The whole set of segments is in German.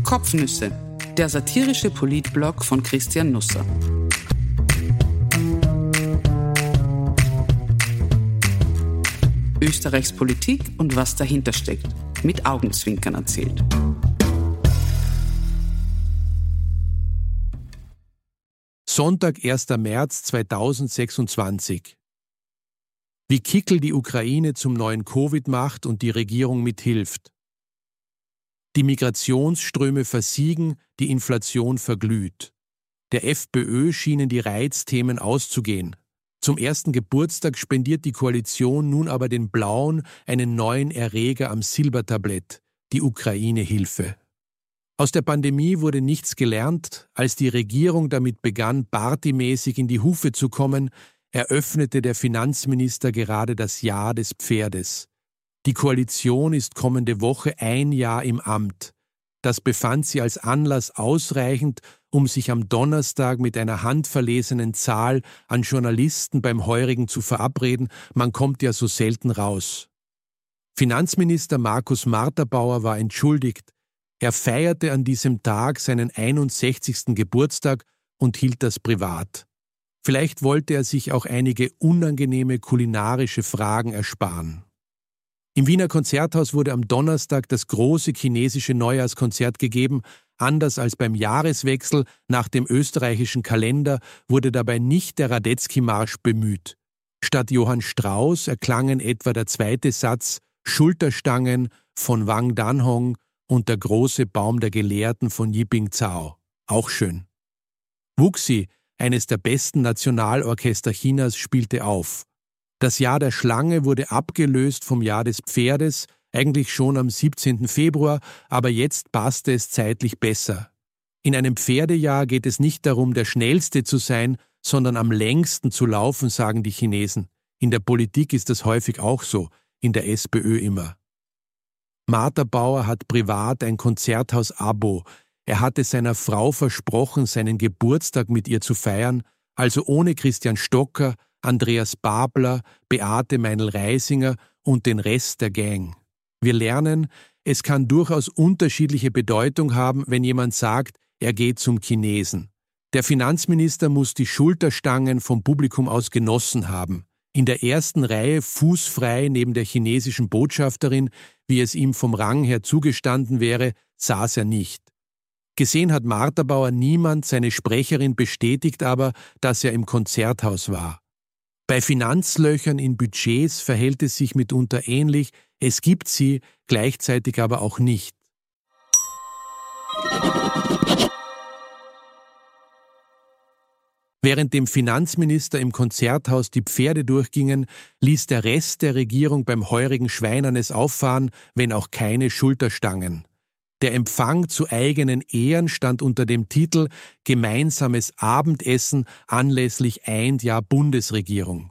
Kopfnüsse, der satirische Politblog von Christian Nusser. Österreichs Politik und was dahinter steckt, mit Augenzwinkern erzählt. Sonntag, 1. März 2026. Wie Kickl die Ukraine zum neuen Covid macht und die Regierung mithilft. Die Migrationsströme versiegen, die Inflation verglüht. Der FPÖ schienen die Reizthemen auszugehen. Zum ersten Geburtstag spendiert die Koalition nun aber den Blauen einen neuen Erreger am Silbertablett, die Ukraine-Hilfe. Aus der Pandemie wurde nichts gelernt. Als die Regierung damit begann, partymäßig in die Hufe zu kommen, eröffnete der Finanzminister gerade das Jahr des Pferdes. Die Koalition ist kommende Woche 1 Jahr im Amt. Das befand sie als Anlass ausreichend, um sich am Donnerstag mit einer handverlesenen Zahl an Journalisten beim Heurigen zu verabreden. Man kommt ja so selten raus. Finanzminister Markus Marterbauer war entschuldigt. Er feierte an diesem Tag seinen 61. Geburtstag und hielt das privat. Vielleicht wollte er sich auch einige unangenehme kulinarische Fragen ersparen. Im Wiener Konzerthaus wurde am Donnerstag das große chinesische Neujahrskonzert gegeben. Anders als beim Jahreswechsel nach dem österreichischen Kalender wurde dabei nicht der Radetzky-Marsch bemüht. Statt Johann Strauss erklangen etwa der zweite Satz Schulterstangen von Wang Danhong und der große Baum der Gelehrten von Yiping Zhao. Auch schön. Wuxi, eines der besten Nationalorchester Chinas, spielte auf. Das Jahr der Schlange wurde abgelöst vom Jahr des Pferdes, eigentlich schon am 17. Februar, aber jetzt passte es zeitlich besser. In einem Pferdejahr geht es nicht darum, der Schnellste zu sein, sondern am längsten zu laufen, sagen die Chinesen. In der Politik ist das häufig auch so, in der SPÖ immer. Marterbauer hat privat ein Konzerthaus-Abo. Er hatte seiner Frau versprochen, seinen Geburtstag mit ihr zu feiern, also ohne Christian Stocker, Andreas Babler, Beate Meinl-Reisinger und den Rest der Gang. Wir lernen, es kann durchaus unterschiedliche Bedeutung haben, wenn jemand sagt, er geht zum Chinesen. Der Finanzminister muss die Schulterstangen vom Publikum aus genossen haben. In der ersten Reihe fußfrei neben der chinesischen Botschafterin, wie es ihm vom Rang her zugestanden wäre, saß er nicht. Gesehen hat Marterbauer niemand, seine Sprecherin bestätigt aber, dass er im Konzerthaus war. Bei Finanzlöchern in Budgets verhält es sich mitunter ähnlich, es gibt sie, gleichzeitig aber auch nicht. Während dem Finanzminister im Konzerthaus die Pferde durchgingen, ließ der Rest der Regierung beim heurigen Schweinernes auffahren, wenn auch keine Schulterstangen. Der Empfang zu eigenen Ehren stand unter dem Titel Gemeinsames Abendessen anlässlich 1 Jahr Bundesregierung.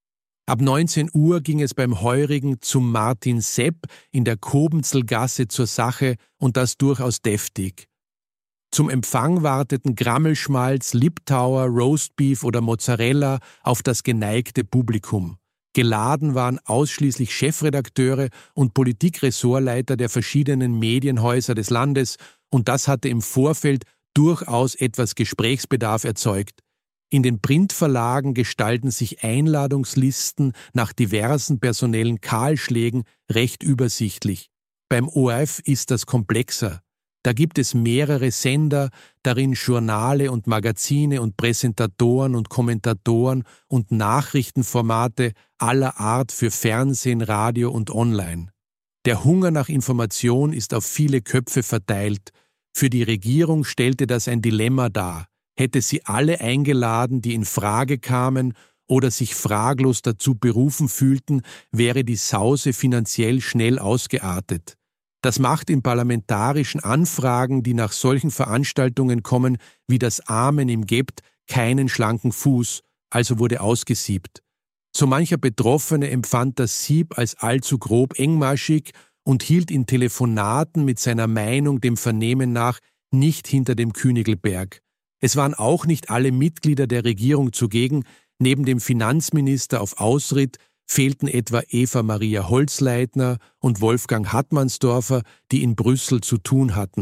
Ab 19 Uhr ging es beim Heurigen zum Martin Sepp in der Kobenzlgasse zur Sache und das durchaus deftig. Zum Empfang warteten Grammelschmalz, Liptauer, Roastbeef oder Mozzarella auf das geneigte Publikum. Geladen waren ausschließlich Chefredakteure und Politikressortleiter der verschiedenen Medienhäuser des Landes und das hatte im Vorfeld durchaus etwas Gesprächsbedarf erzeugt. In den Printverlagen gestalten sich Einladungslisten nach diversen personellen Kahlschlägen recht übersichtlich. Beim ORF ist das komplexer. Da gibt es mehrere Sender, darin Journale und Magazine und Präsentatoren und Kommentatoren und Nachrichtenformate aller Art für Fernsehen, Radio und Online. Der Hunger nach Information ist auf viele Köpfe verteilt. Für die Regierung stellte das ein Dilemma dar. Hätte sie alle eingeladen, die in Frage kamen oder sich fraglos dazu berufen fühlten, wäre die Sause finanziell schnell ausgeartet. Das macht in parlamentarischen Anfragen, die nach solchen Veranstaltungen kommen, wie das Amen im Gebt, keinen schlanken Fuß, also wurde ausgesiebt. So mancher Betroffene empfand das Sieb als allzu grob engmaschig und hielt in Telefonaten mit seiner Meinung dem Vernehmen nach nicht hinter dem Königelberg. Es waren auch nicht alle Mitglieder der Regierung zugegen, neben dem Finanzminister auf Ausritt fehlten etwa Eva-Maria Holzleitner und Wolfgang Hartmannsdorfer, die in Brüssel zu tun hatten.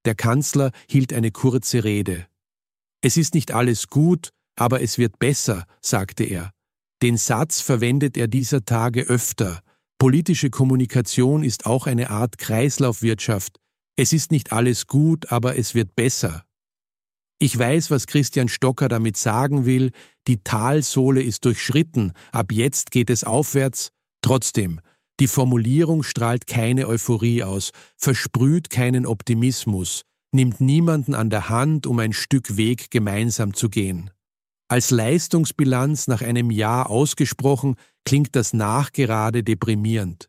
der Kanzler, hielt eine kurze Rede. Es ist nicht alles gut, aber es wird besser, sagte er. Den Satz verwendet er dieser Tage öfter. Politische Kommunikation ist auch eine Art Kreislaufwirtschaft. Es ist nicht alles gut, aber es wird besser. Ich weiß, was Christian Stocker damit sagen will. Die Talsohle ist durchschritten, ab jetzt geht es aufwärts. Trotzdem, die Formulierung strahlt keine Euphorie aus, versprüht keinen Optimismus, nimmt niemanden an der Hand, um ein Stück Weg gemeinsam zu gehen. Als Leistungsbilanz nach einem Jahr ausgesprochen, klingt das nachgerade deprimierend.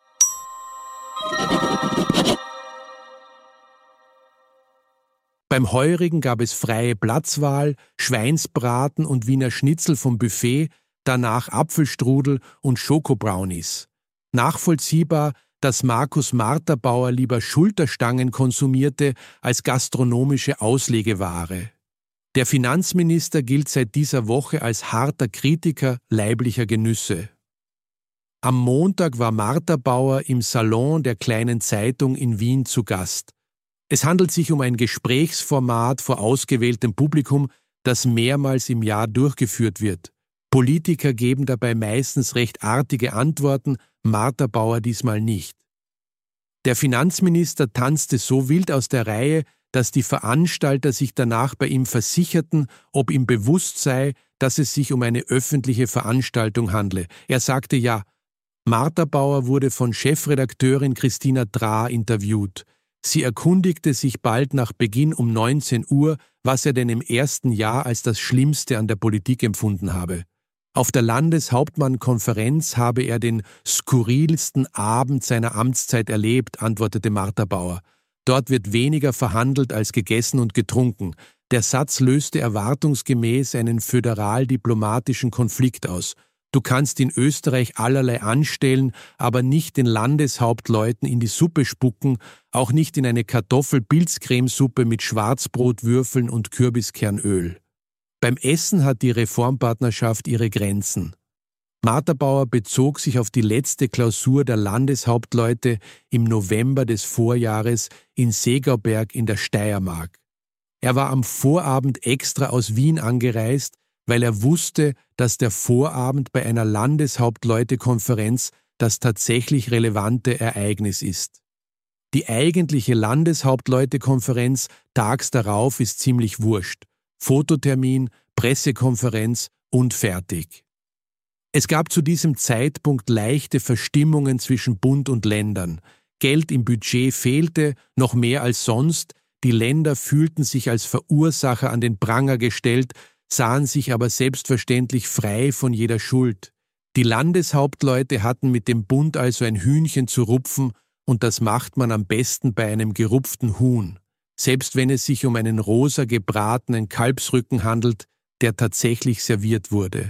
Beim Heurigen gab es freie Platzwahl, Schweinsbraten und Wiener Schnitzel vom Buffet, danach Apfelstrudel und Schokobrownies. Nachvollziehbar, dass Markus Marterbauer lieber Schulterstangen konsumierte als gastronomische Auslegeware. Der Finanzminister gilt seit dieser Woche als harter Kritiker leiblicher Genüsse. Am Montag war Marterbauer im Salon der Kleinen Zeitung in Wien zu Gast. Es handelt sich um ein Gesprächsformat vor ausgewähltem Publikum, das mehrmals im Jahr durchgeführt wird. Politiker geben dabei meistens recht artige Antworten, Marterbauer diesmal nicht. Der Finanzminister tanzte so wild aus der Reihe, dass die Veranstalter sich danach bei ihm versicherten, ob ihm bewusst sei, dass es sich um eine öffentliche Veranstaltung handle. Er sagte ja. Marterbauer wurde von Chefredakteurin Christina Drah interviewt. Sie erkundigte sich bald nach Beginn um 19 Uhr, was er denn im ersten Jahr als das Schlimmste an der Politik empfunden habe. Auf der Landeshauptmannkonferenz habe er den skurrilsten Abend seiner Amtszeit erlebt, antwortete Marterbauer. Dort wird weniger verhandelt als gegessen und getrunken. Der Satz löste erwartungsgemäß einen föderal-diplomatischen Konflikt aus. Du kannst in Österreich allerlei anstellen, aber nicht den Landeshauptleuten in die Suppe spucken, auch nicht in eine Kartoffel-Pilzcremesuppe mit Schwarzbrotwürfeln und Kürbiskernöl. Beim Essen hat die Reformpartnerschaft ihre Grenzen. Marterbauer bezog sich auf die letzte Klausur der Landeshauptleute im November des Vorjahres in Segauberg in der Steiermark. Er war am Vorabend extra aus Wien angereist, weil er wusste, dass der Vorabend bei einer Landeshauptleutekonferenz das tatsächlich relevante Ereignis ist. Die eigentliche Landeshauptleutekonferenz tags darauf ist ziemlich wurscht. Fototermin, Pressekonferenz und fertig. Es gab zu diesem Zeitpunkt leichte Verstimmungen zwischen Bund und Ländern. Geld im Budget fehlte, noch mehr als sonst. Die Länder fühlten sich als Verursacher an den Pranger gestellt, sahen sich aber selbstverständlich frei von jeder Schuld. Die Landeshauptleute hatten mit dem Bund also ein Hühnchen zu rupfen, und das macht man am besten bei einem gerupften Huhn, selbst wenn es sich um einen rosa gebratenen Kalbsrücken handelt, der tatsächlich serviert wurde.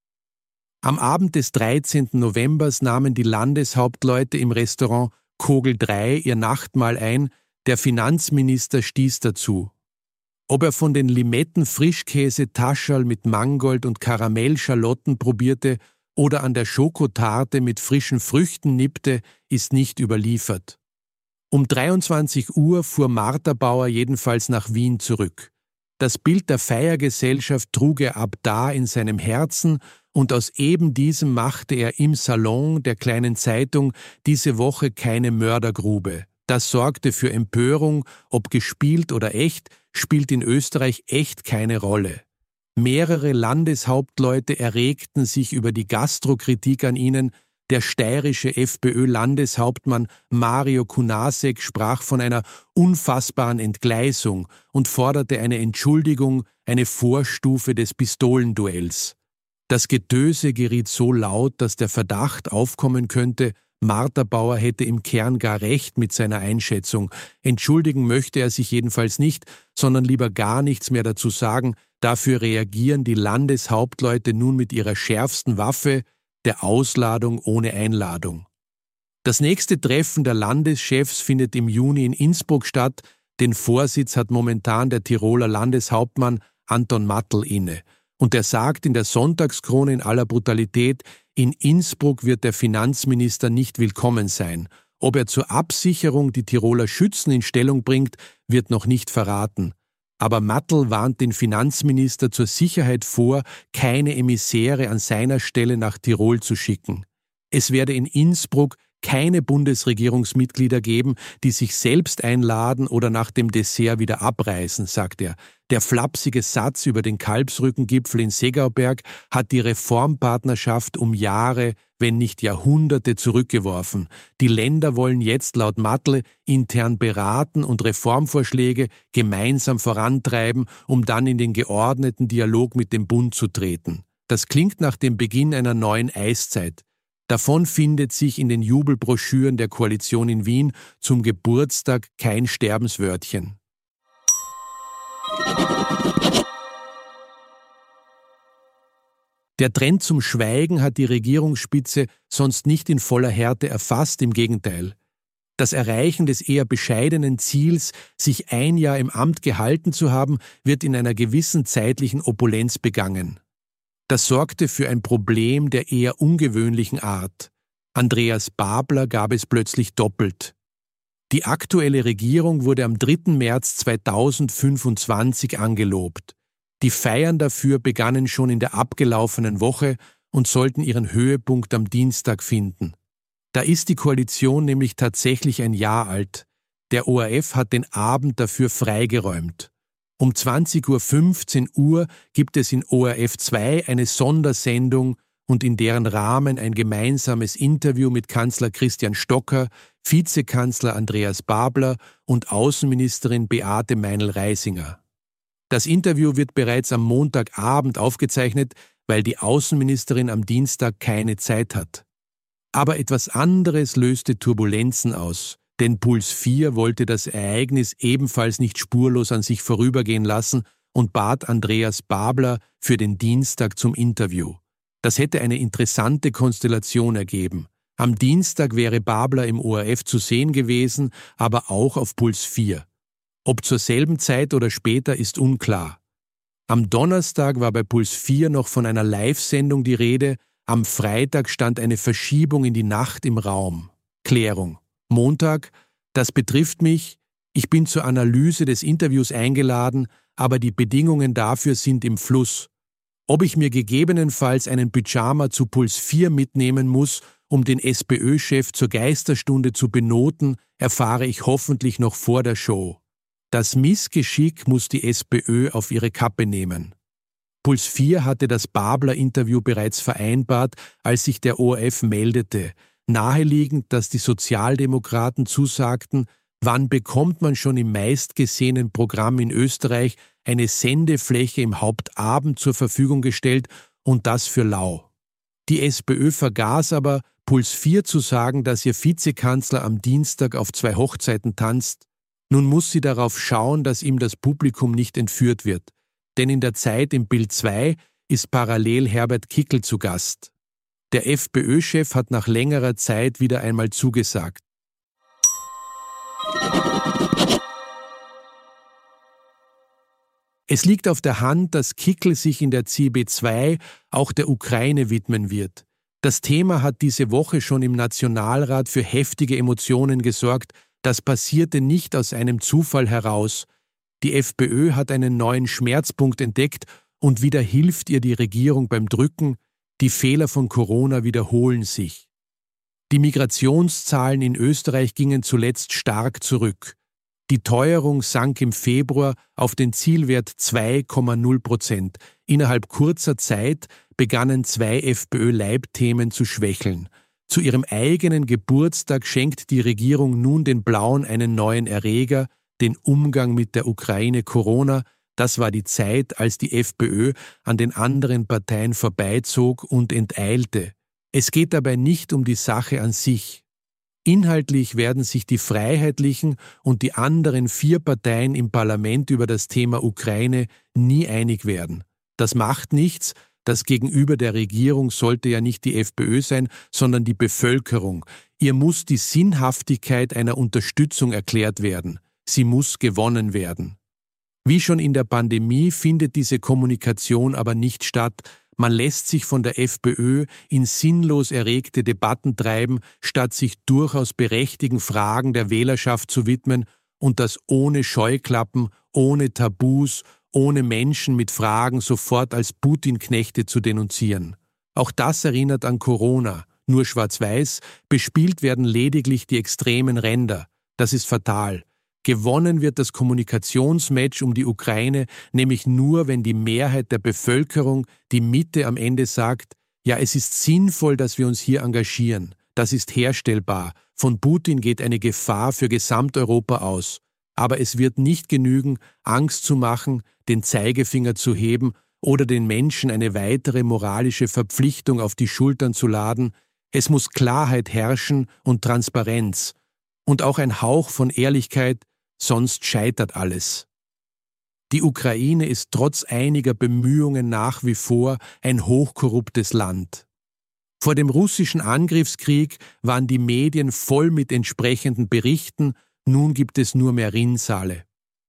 Am Abend des 13. Novembers nahmen die Landeshauptleute im Restaurant Kogel 3 ihr Nachtmahl ein, der Finanzminister stieß dazu. Ob er von den Limetten-Frischkäse-Tascherl mit Mangold und Karamellschalotten probierte oder an der Schokotarte mit frischen Früchten nippte, ist nicht überliefert. Um 23 Uhr fuhr Marterbauer jedenfalls nach Wien zurück. Das Bild der Feiergesellschaft trug er ab da in seinem Herzen, und aus eben diesem machte er im Salon der Kleinen Zeitung diese Woche keine Mördergrube. Das sorgte für Empörung, ob gespielt oder echt, spielt in Österreich echt keine Rolle. Mehrere Landeshauptleute erregten sich über die Gastrokritik an ihnen. Der steirische FPÖ-Landeshauptmann Mario Kunasek sprach von einer unfassbaren Entgleisung und forderte eine Entschuldigung, eine Vorstufe des Pistolenduells. Das Getöse geriet so laut, dass der Verdacht aufkommen könnte, Marterbauer hätte im Kern gar recht mit seiner Einschätzung. Entschuldigen möchte er sich jedenfalls nicht, sondern lieber gar nichts mehr dazu sagen. Dafür reagieren die Landeshauptleute nun mit ihrer schärfsten Waffe, der Ausladung ohne Einladung. Das nächste Treffen der Landeschefs findet im Juni in Innsbruck statt. Den Vorsitz hat momentan der Tiroler Landeshauptmann Anton Mattl inne. Und er sagt in der Sonntagskrone in aller Brutalität, in Innsbruck wird der Finanzminister nicht willkommen sein. Ob er zur Absicherung die Tiroler Schützen in Stellung bringt, wird noch nicht verraten. Aber Mattl warnt den Finanzminister zur Sicherheit vor, keine Emissäre an seiner Stelle nach Tirol zu schicken. Es werde in Innsbruck keine Bundesregierungsmitglieder geben, die sich selbst einladen oder nach dem Dessert wieder abreisen, sagt er. Der flapsige Satz über den Kalbsrückengipfel in Segauberg hat die Reformpartnerschaft um Jahre, wenn nicht Jahrhunderte zurückgeworfen. Die Länder wollen jetzt laut Mattl intern beraten und Reformvorschläge gemeinsam vorantreiben, um dann in den geordneten Dialog mit dem Bund zu treten. Das klingt nach dem Beginn einer neuen Eiszeit. Davon findet sich in den Jubelbroschüren der Koalition in Wien zum Geburtstag kein Sterbenswörtchen. Der Trend zum Schweigen hat die Regierungsspitze sonst nicht in voller Härte erfasst, im Gegenteil. Das Erreichen des eher bescheidenen Ziels, sich ein Jahr im Amt gehalten zu haben, wird in einer gewissen zeitlichen Opulenz begangen. Das sorgte für ein Problem der eher ungewöhnlichen Art. Andreas Babler gab es plötzlich doppelt. Die aktuelle Regierung wurde am 3. März 2025 angelobt. Die Feiern dafür begannen schon in der abgelaufenen Woche und sollten ihren Höhepunkt am Dienstag finden. Da ist die Koalition nämlich tatsächlich ein Jahr alt. Der ORF hat den Abend dafür freigeräumt. Um 20:15 Uhr gibt es in ORF 2 eine Sondersendung und in deren Rahmen ein gemeinsames Interview mit Kanzler Christian Stocker, Vizekanzler Andreas Babler und Außenministerin Beate Meinl-Reisinger. Das Interview wird bereits am Montagabend aufgezeichnet, weil die Außenministerin am Dienstag keine Zeit hat. Aber etwas anderes löste Turbulenzen aus. Denn Puls 4 wollte das Ereignis ebenfalls nicht spurlos an sich vorübergehen lassen und bat Andreas Babler für den Dienstag zum Interview. Das hätte eine interessante Konstellation ergeben. Am Dienstag wäre Babler im ORF zu sehen gewesen, aber auch auf Puls 4. Ob zur selben Zeit oder später ist unklar. Am Donnerstag war bei Puls 4 noch von einer Live-Sendung die Rede, am Freitag stand eine Verschiebung in die Nacht im Raum. Klärung. Montag, das betrifft mich, ich bin zur Analyse des Interviews eingeladen, aber die Bedingungen dafür sind im Fluss. Ob ich mir gegebenenfalls einen Pyjama zu Puls 4 mitnehmen muss, um den SPÖ-Chef zur Geisterstunde zu benoten, erfahre ich hoffentlich noch vor der Show. Das Missgeschick muss die SPÖ auf ihre Kappe nehmen. Puls 4 hatte das Babler-Interview bereits vereinbart, als sich der ORF meldete. Naheliegend, dass die Sozialdemokraten zusagten, wann bekommt man schon im meistgesehenen Programm in Österreich eine Sendefläche im Hauptabend zur Verfügung gestellt und das für lau. Die SPÖ vergaß aber, Puls 4 zu sagen, dass ihr Vizekanzler am Dienstag auf 2 Hochzeiten tanzt. Nun muss sie darauf schauen, dass ihm das Publikum nicht entführt wird. Denn in der Zeit im Bild 2 ist parallel Herbert Kickl zu Gast. Der FPÖ-Chef hat nach längerer Zeit wieder einmal zugesagt. Es liegt auf der Hand, dass Kickl sich in der CB2 auch der Ukraine widmen wird. Das Thema hat diese Woche schon im Nationalrat für heftige Emotionen gesorgt. Das passierte nicht aus einem Zufall heraus. Die FPÖ hat einen neuen Schmerzpunkt entdeckt und wieder hilft ihr die Regierung beim Drücken. Die Fehler von Corona wiederholen sich. Die Migrationszahlen in Österreich gingen zuletzt stark zurück. Die Teuerung sank im Februar auf den Zielwert 2,0%. Innerhalb kurzer Zeit begannen 2 FPÖ-Leitthemen zu schwächeln. Zu ihrem eigenen Geburtstag schenkt die Regierung nun den Blauen einen neuen Erreger, den Umgang mit der Ukraine Corona. Das war die Zeit, als die FPÖ an den anderen Parteien vorbeizog und enteilte. Es geht dabei nicht um die Sache an sich. Inhaltlich werden sich die Freiheitlichen und die anderen 4 Parteien im Parlament über das Thema Ukraine nie einig werden. Das macht nichts, das Gegenüber der Regierung sollte ja nicht die FPÖ sein, sondern die Bevölkerung. Ihr muss die Sinnhaftigkeit einer Unterstützung erklärt werden. Sie muss gewonnen werden. Wie schon in der Pandemie findet diese Kommunikation aber nicht statt. Man lässt sich von der FPÖ in sinnlos erregte Debatten treiben, statt sich durchaus berechtigten Fragen der Wählerschaft zu widmen und das ohne Scheuklappen, ohne Tabus, ohne Menschen mit Fragen sofort als Putin-Knechte zu denunzieren. Auch das erinnert an Corona, nur schwarz-weiß, bespielt werden lediglich die extremen Ränder. Das ist fatal. Gewonnen wird das Kommunikationsmatch um die Ukraine nämlich nur, wenn die Mehrheit der Bevölkerung, die Mitte am Ende sagt, ja, es ist sinnvoll, dass wir uns hier engagieren. Das ist herstellbar. Von Putin geht eine Gefahr für Gesamteuropa aus. Aber es wird nicht genügen, Angst zu machen, den Zeigefinger zu heben oder den Menschen eine weitere moralische Verpflichtung auf die Schultern zu laden. Es muss Klarheit herrschen und Transparenz. Und auch ein Hauch von Ehrlichkeit, sonst scheitert alles. Die Ukraine ist trotz einiger Bemühungen nach wie vor ein hochkorruptes Land. Vor dem russischen Angriffskrieg waren die Medien voll mit entsprechenden Berichten, nun gibt es nur mehr Rinnsale.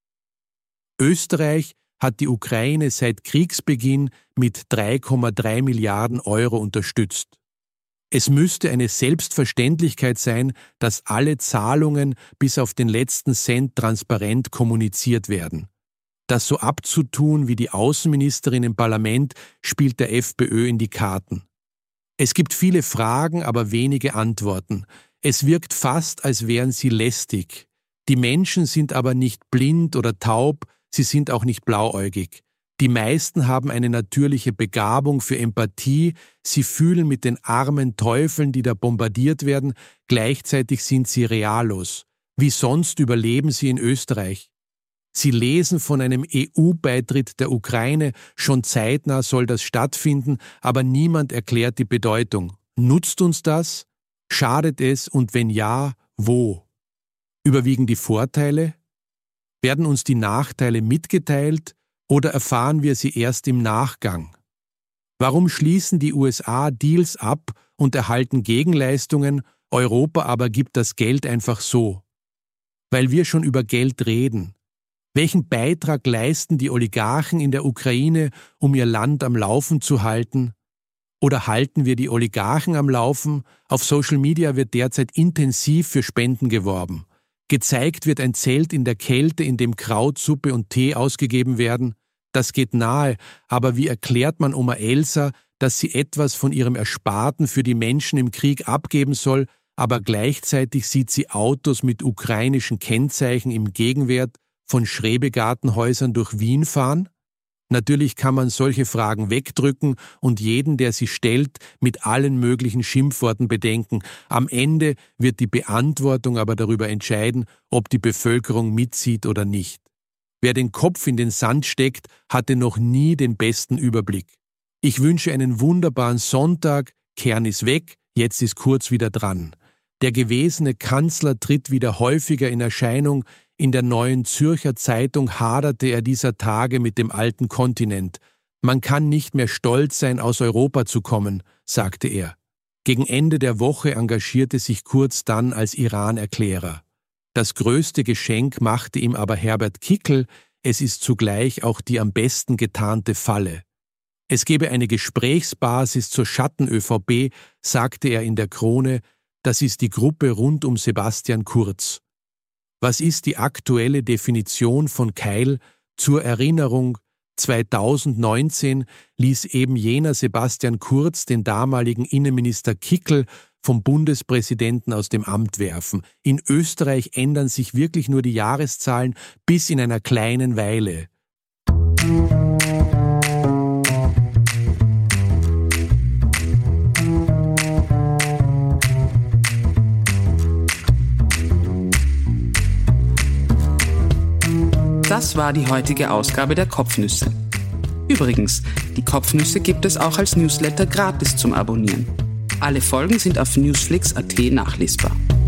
Österreich hat die Ukraine seit Kriegsbeginn mit 3,3 Milliarden Euro unterstützt. Es müsste eine Selbstverständlichkeit sein, dass alle Zahlungen bis auf den letzten Cent transparent kommuniziert werden. Das so abzutun wie die Außenministerin im Parlament spielt der FPÖ in die Karten. Es gibt viele Fragen, aber wenige Antworten. Es wirkt fast, als wären sie lästig. Die Menschen sind aber nicht blind oder taub, sie sind auch nicht blauäugig. Die meisten haben eine natürliche Begabung für Empathie, sie fühlen mit den armen Teufeln, die da bombardiert werden, gleichzeitig sind sie reallos. Wie sonst überleben sie in Österreich? Sie lesen von einem EU-Beitritt der Ukraine, schon zeitnah soll das stattfinden, aber niemand erklärt die Bedeutung. Nutzt uns das? Schadet es und wenn ja, wo? Überwiegen die Vorteile? Werden uns die Nachteile mitgeteilt? Oder erfahren wir sie erst im Nachgang? Warum schließen die USA Deals ab und erhalten Gegenleistungen, Europa aber gibt das Geld einfach so? Weil wir schon über Geld reden. Welchen Beitrag leisten die Oligarchen in der Ukraine, um ihr Land am Laufen zu halten? Oder halten wir die Oligarchen am Laufen? Auf Social Media wird derzeit intensiv für Spenden geworben. Gezeigt wird ein Zelt in der Kälte, in dem Krautsuppe und Tee ausgegeben werden. Das geht nahe, aber wie erklärt man Oma Elsa, dass sie etwas von ihrem Ersparten für die Menschen im Krieg abgeben soll, aber gleichzeitig sieht sie Autos mit ukrainischen Kennzeichen im Gegenwert von Schrebergartenhäusern durch Wien fahren? Natürlich kann man solche Fragen wegdrücken und jeden, der sie stellt, mit allen möglichen Schimpfworten bedenken. Am Ende wird die Beantwortung aber darüber entscheiden, ob die Bevölkerung mitzieht oder nicht. Wer den Kopf in den Sand steckt, hatte noch nie den besten Überblick. Ich wünsche einen wunderbaren Sonntag, Kern ist weg, jetzt ist Kurz wieder dran. Der gewesene Kanzler tritt wieder häufiger in Erscheinung. In der Neuen Zürcher Zeitung haderte er dieser Tage mit dem alten Kontinent. Man kann nicht mehr stolz sein, aus Europa zu kommen, sagte er. Gegen Ende der Woche engagierte sich Kurz dann als Iran-Erklärer. Das größte Geschenk machte ihm aber Herbert Kickl, es ist zugleich auch die am besten getarnte Falle. Es gebe eine Gesprächsbasis zur Schatten-ÖVP, sagte er in der Krone, das ist die Gruppe rund um Sebastian Kurz. Was ist die aktuelle Definition von Keil? Zur Erinnerung, 2019 ließ eben jener Sebastian Kurz den damaligen Innenminister Kickl vom Bundespräsidenten aus dem Amt werfen. In Österreich ändern sich wirklich nur die Jahreszahlen bis in einer kleinen Weile. Das war die heutige Ausgabe der Kopfnüsse. Übrigens, die Kopfnüsse gibt es auch als Newsletter gratis zum Abonnieren. Alle Folgen sind auf newsflix.at nachlesbar.